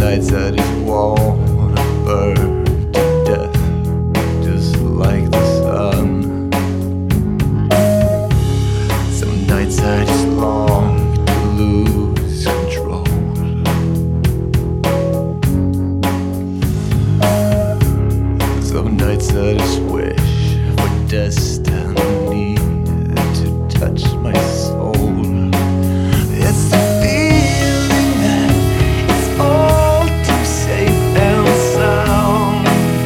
nights I just wanna burn to death, just like the sun. Some nights I just long to lose control. Some nights I just wish for destiny to touch my soul. It's the feeling that it's all too safe and sound,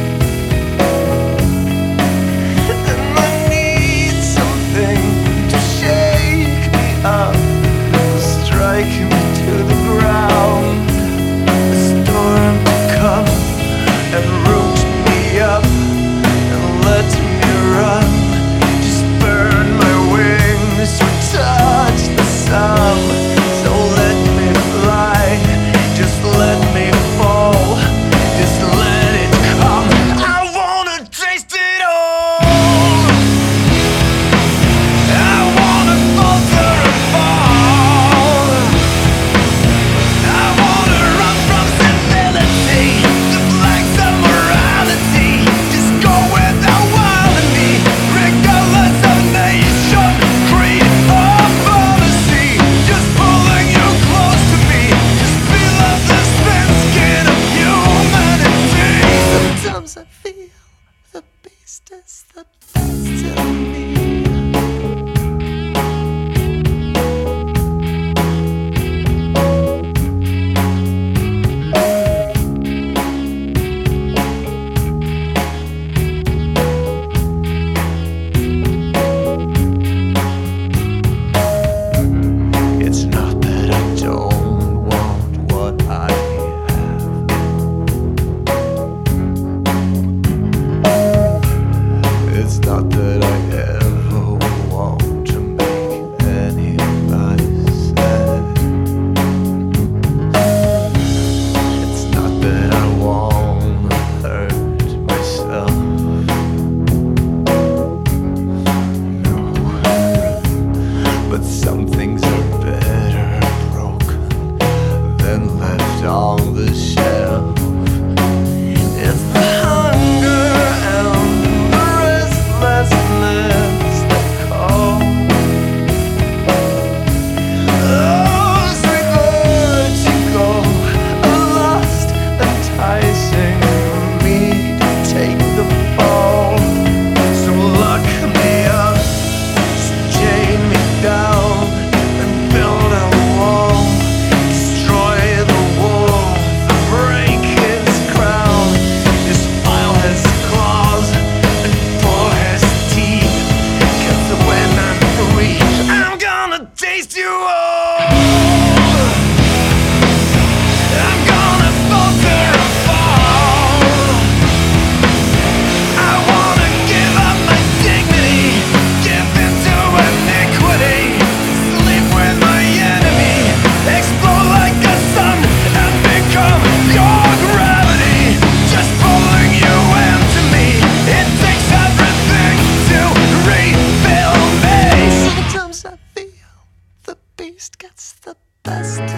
and I need something to shake me up, strike me to the ground. A storm to come and root me up and let me run. Just burn my wings to touch the sun. So let me fly, just let me fall, just let it come. I wanna taste it all. I wanna falter and fall. I wanna run from civility, the flags of morality. Just go where they want me, regardless of nation, creed, or policy. Just pulling you close to me, just feel of this thin skin of humanity. Sometimes I feel the beast is the best of me. It's not that I don't want what I have. It's not that I ever want to make anybody sad. It's not that I wanna hurt myself. No. But some things are better broken than left on the shelf. It's the hunger and the restlessness that call. Oh, sweet vertigo, a lust enticing me to take the fall. So lock me up, chain me down, and build a wall. Destroy the wolf, break his crown, defile his claws, and pull his teeth. 'Cause when I'm free, I'm gonna taste you all. I'm gonna falter and fall. I wanna give up my dignity, give into iniquity, sleep with my enemy, explode like a sun and become your gravity. Just pulling you into me, it takes everything to rebuild me. Sometimes I feel the beast gets the best